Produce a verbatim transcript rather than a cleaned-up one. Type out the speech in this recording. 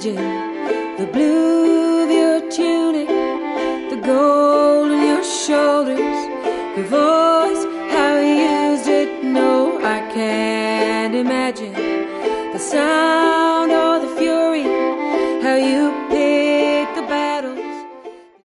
imagine the blue of your tunic, the gold on your shoulders, your voice, how you used it. No, I can't imagine the sound or the fury, how you